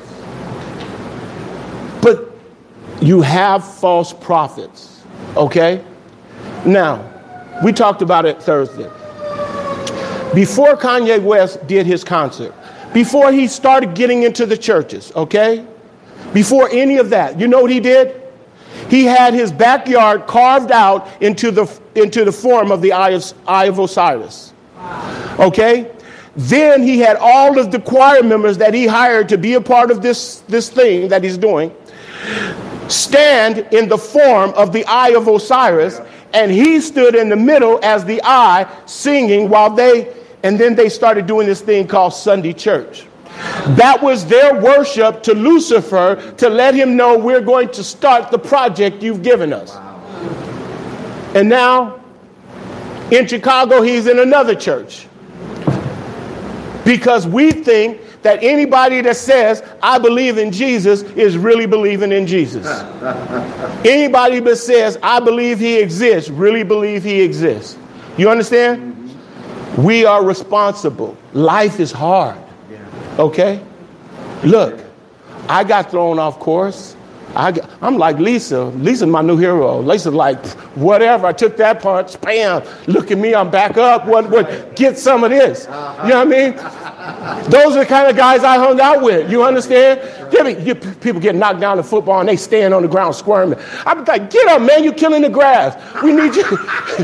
But you have false prophets, okay? Now, we talked about it Thursday. Before Kanye West did his concert, before he started getting into the churches, okay? Before any of that, you know what he did? He had his backyard carved out into the form of the Eye of Osiris. Okay? Then he had all of the choir members that he hired to be a part of this thing that he's doing stand in the form of the Eye of Osiris, and he stood in the middle as the eye singing and then they started doing this thing called Sunday church. That was their worship to Lucifer to let him know we're going to start the project you've given us. Wow. And now in Chicago, he's in another church. Because we think that anybody that says, I believe in Jesus, is really believing in Jesus. Anybody that says, I believe he exists, really believe he exists. You understand? We are responsible. Life is hard. Okay? Look, I got thrown off course. I'm like Lisa. Lisa's my new hero. Lisa's like, whatever. I took that punch. Bam. Look at me. I'm back up. What? Get some of this. You know what I mean? Those are the kind of guys I hung out with. You understand? People get knocked down in football and they stand on the ground squirming. I'm like, get up, man. You're killing the grass. We need you.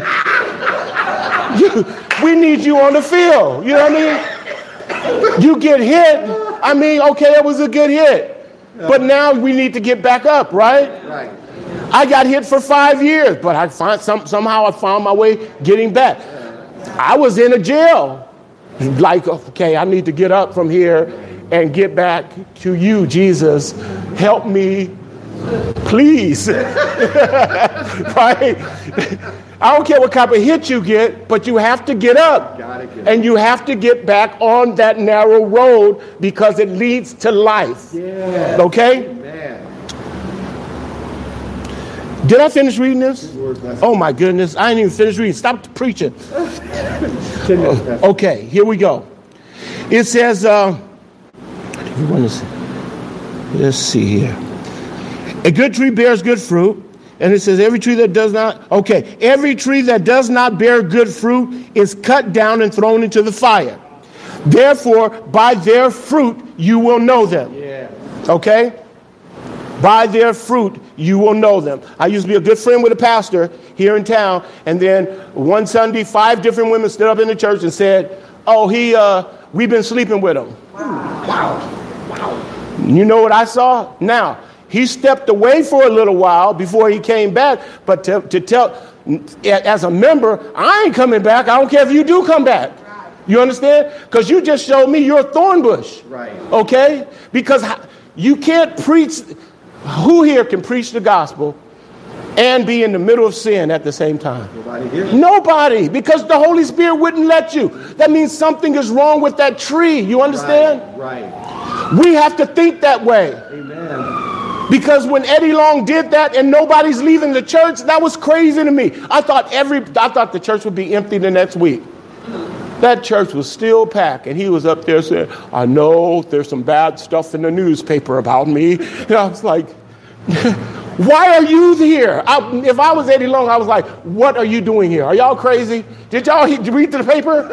We need you on the field. You know what I mean? You get hit. I mean, okay, it was a good hit. But now we need to get back up, right? Right. I got hit for 5 years, but somehow I found my way getting back. I was in a jail. Like, okay, I need to get up from here and get back to you, Jesus. Help me, please. Right? I don't care what type of hit you get, but you have to get up. And you have to get back on that narrow road because it leads to life. Yeah. Okay? Amen. Did I finish reading this? Oh my goodness. I didn't even finish reading. Stop preaching. Okay, here we go. It says, let's see here. A good tree bears good fruit. And it says every tree that does not bear good fruit is cut down and thrown into the fire. Therefore, by their fruit you will know them. Yeah. Okay? By their fruit, you will know them. I used to be a good friend with a pastor here in town. And then one Sunday, 5 different women stood up in the church and said, oh, we've been sleeping with him. Wow. You know what I saw? Now, he stepped away for a little while before he came back. But to tell, as a member, I ain't coming back. I don't care if you do come back. You understand? Because you just showed me you're a thorn bush. Right. Okay? Because you can't preach. Who here can preach the gospel and be in the middle of sin at the same time? Nobody here? Nobody, because the Holy Spirit wouldn't let you. That means something is wrong with that tree. You understand? Right. We have to think that way. Amen. Because when Eddie Long did that and nobody's leaving the church, that was crazy to me. I thought the church would be empty the next week. That church was still packed, and he was up there saying, I know there's some bad stuff in the newspaper about me. And I was like, why are you here? If I was Eddie Long, I was like, what are you doing here? Are y'all crazy? Did y'all read the paper?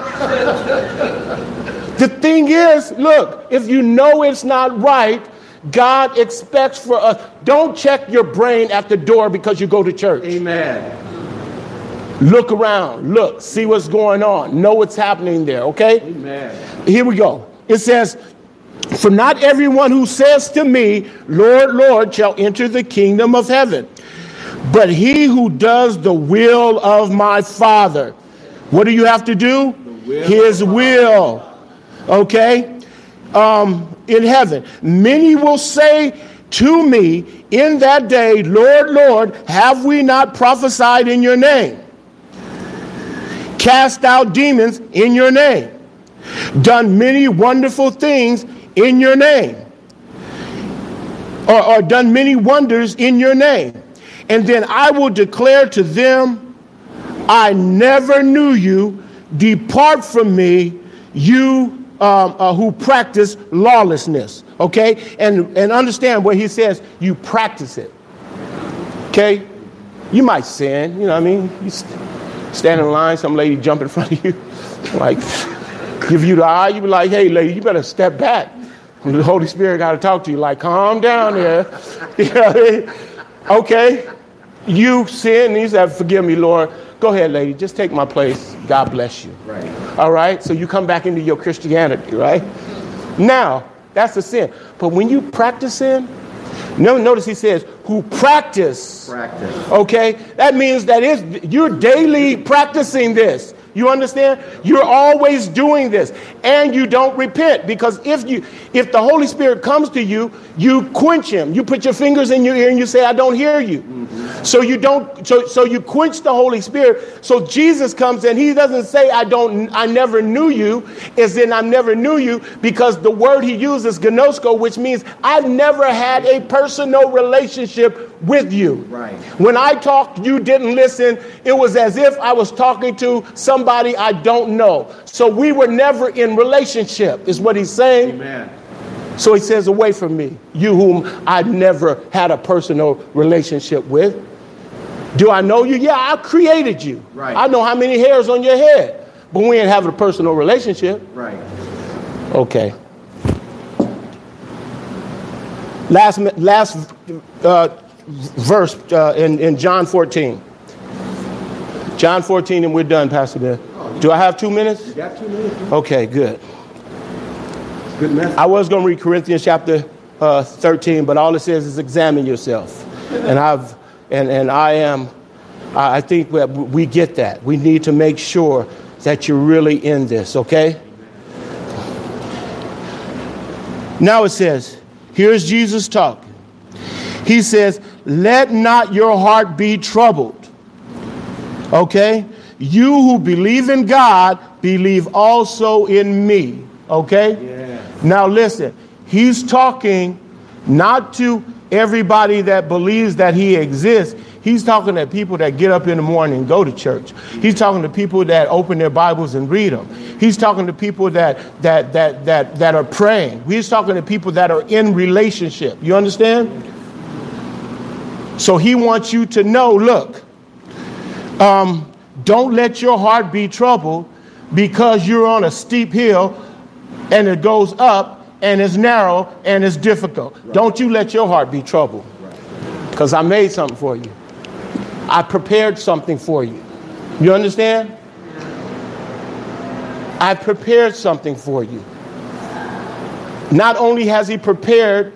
The thing is, look, if you know it's not right, God expects for us. Don't check your brain at the door because you go to church. Amen. Look around. Look. See what's going on. Know what's happening there. Okay? Amen. Here we go. It says, for not everyone who says to me, Lord, Lord, shall enter the kingdom of heaven, but he who does the will of my Father. What do you have to do? His will. Okay? In heaven. Many will say to me in that day, Lord, Lord, have we not prophesied in your name? Cast out demons in your name, done many wonderful things in your name, or done many wonders in your name. And then I will declare to them, I never knew you. Depart from me, you who practice lawlessness. Okay? And understand when he says you practice it. Okay? You might sin, you know what I mean? You stand in line, some lady jump in front of you, like, give you the eye, you be like, hey, lady, you better step back. And the Holy Spirit got to talk to you, like, calm down there. You know what I mean? Okay, you sin, and you say, forgive me, Lord. Go ahead, lady, just take my place. God bless you. Right. All right, so you come back into your Christianity, right? Now, that's a sin. But when you practice sin, notice he says, who practice. Okay? That means that you're daily practicing this. You understand? You're always doing this. And you don't repent. Because if the Holy Spirit comes to you, you quench him. You put your fingers in your ear and you say, I don't hear you. Mm-hmm. So you quench the Holy Spirit. So Jesus comes and he doesn't say, I never knew you, as in I never knew you, because the word he uses, gnosko, which means I've never had a personal relationship with you. Right. When I talked, you didn't listen. It was as if I was talking to somebody I don't know. So we were never in relationship, is what he's saying. Amen. So he says, away from me, you whom I never had a personal relationship with. Do I know you? Yeah, I created you. Right. I know how many hairs on your head, but we ain't having a personal relationship. Right. Okay. Last verse in John 14. John 14, and we're done, Pastor Ben. Do I have 2 minutes? You got 2 minutes. Okay, good. Good message. I was going to read Corinthians chapter 13, but all it says is examine yourself. And I think that we get that. We need to make sure that you're really in this, okay? Now it says, here's Jesus talking. He says, let not your heart be troubled. Okay? You who believe in God, believe also in me. Okay? Yeah. Now listen, he's talking not to everybody that believes that he exists. He's talking to people that get up in the morning and go to church. He's talking to people that open their Bibles and read them. He's talking to people that are praying. He's talking to people that are in relationship. You understand? So he wants you to know, look, don't let your heart be troubled because you're on a steep hill and it goes up and it's narrow and it's difficult. Right. Don't you let your heart be troubled. Because I made something for you. I prepared something for you. You understand? I prepared something for you. Not only has he prepared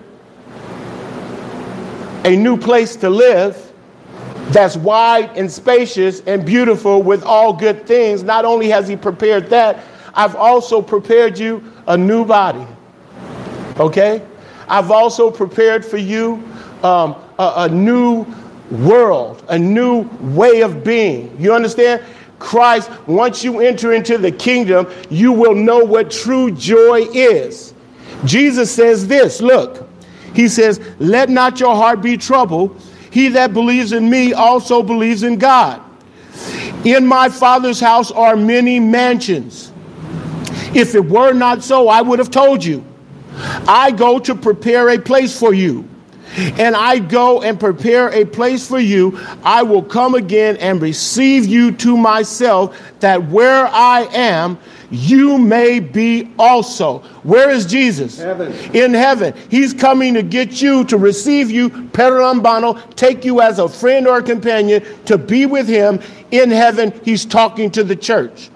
a new place to live that's wide and spacious and beautiful with all good things, not only has he prepared that, I've also prepared you a new body. Okay? I've also prepared for you a new world, a new way of being. You understand? Christ, once you enter into the kingdom, you will know what true joy is. Jesus says this, look, he says, let not your heart be troubled. He that believes in me also believes in God. In my Father's house are many mansions. If it were not so, I would have told you. I go to prepare a place for you. And I go and prepare a place for you. I will come again and receive you to myself, that where I am, you may be also. Where is Jesus? Heaven. In heaven. He's coming to get you, to receive you, per lambano, take you as a friend or a companion, to be with him in heaven. He's talking to the church.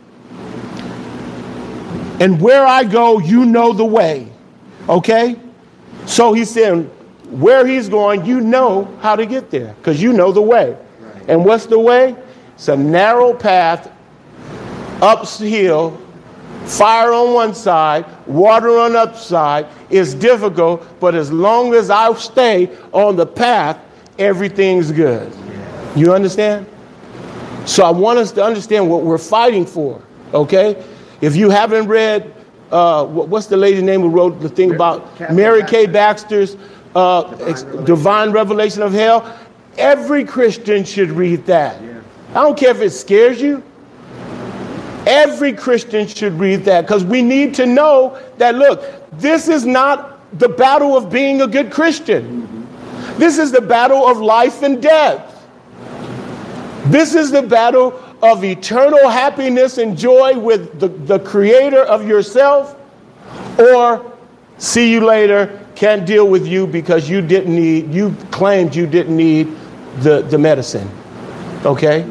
And where I go, you know the way. Okay? So he said, where he's going, you know how to get there because you know the way. Right. And what's the way? It's a narrow path, uphill, fire on one side, water on the other side. It's difficult, but as long as I stay on the path, everything's good. You understand? So I want us to understand what we're fighting for, okay? If you haven't read, what's the lady's name who wrote the thing about Mary Kay Baxter's Divine Revelation of Hell? Every Christian should read that. Yeah. I don't care if it scares you. Every Christian should read that because we need to know that, look, this is not the battle of being a good Christian. Mm-hmm. This is the battle of life and death. This is the battle of eternal happiness and joy with the creator of yourself, or see you later, can't deal with you because you claimed you didn't need the medicine. Okay?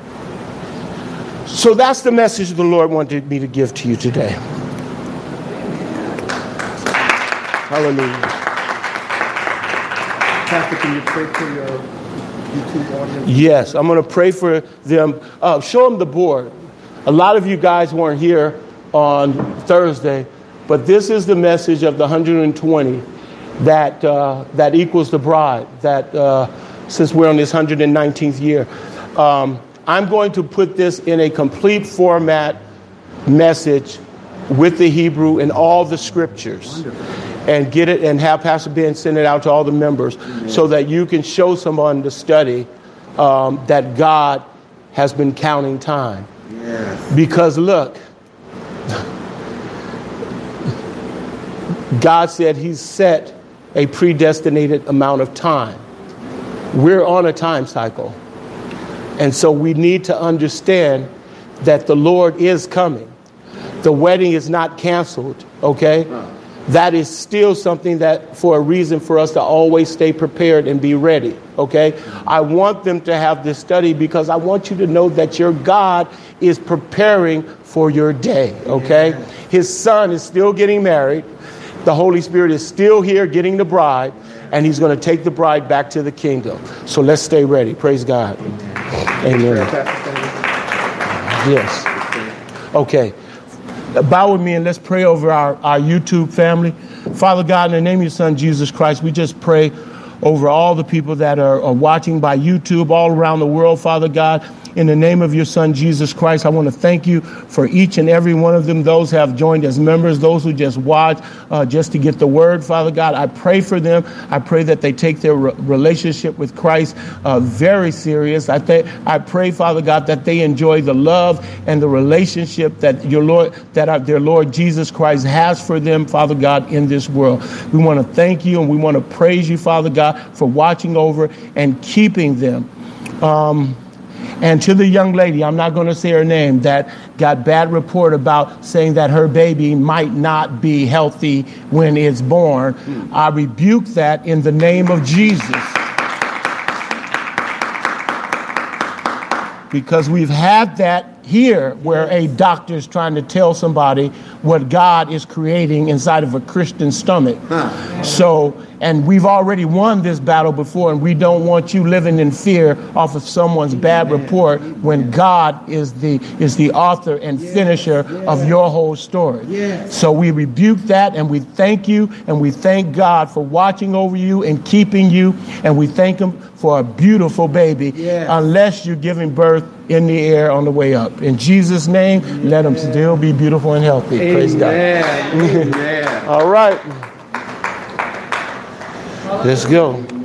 So that's the message the Lord wanted me to give to you today. Hallelujah. Pastor, can you pray for your YouTube audience? Yes, I'm going to pray for them. Show them the board. A lot of you guys weren't here on Thursday, but this is the message of the 120 that equals the bride, that since we're on this 119th year. I'm going to put this in a complete format message with the Hebrew and all the scriptures. Wonderful. And get it and have Pastor Ben send it out to all the members. Amen. So that you can show someone to study that God has been counting time. Yes. Because look, God said he's set a predestinated amount of time. We're on a time cycle. And so we need to understand that the Lord is coming. The wedding is not canceled, okay? That is still something that for a reason for us to always stay prepared and be ready, okay? I want them to have this study because I want you to know that your God is preparing for your day, okay? His son is still getting married. The Holy Spirit is still here getting the bride, and he's going to take the bride back to the kingdom. So let's stay ready. Praise God. Amen. Yes. Okay. Bow with me and let's pray over our YouTube family. Father God, in the name of your son, Jesus Christ, we just pray over all the people that are watching by YouTube all around the world, Father God. In the name of your son, Jesus Christ, I want to thank you for each and every one of them, those who have joined as members, those who just watch just to get the word, Father God. I pray for them. I pray that they take their relationship with Christ very serious. I pray, Father God, that they enjoy the love and the relationship that their Lord Jesus Christ has for them, Father God, in this world. We want to thank you and we want to praise you, Father God, for watching over and keeping them. And to the young lady, I'm not going to say her name, that got bad report about saying that her baby might not be healthy when it's born, I rebuke that in the name of Jesus. Because we've had that here where a doctor is trying to tell somebody what God is creating inside of a Christian stomach. So, and we've already won this battle before, and we don't want you living in fear off of someone's bad report when God is the author and finisher of your whole story. So we rebuke that, and we thank you, and we thank God for watching over you and keeping you, and we thank him for a beautiful baby, unless you're giving birth in the air on the way up. In Jesus' name, let them still be beautiful and healthy. Amen. Praise God. Amen. All right. Let's go.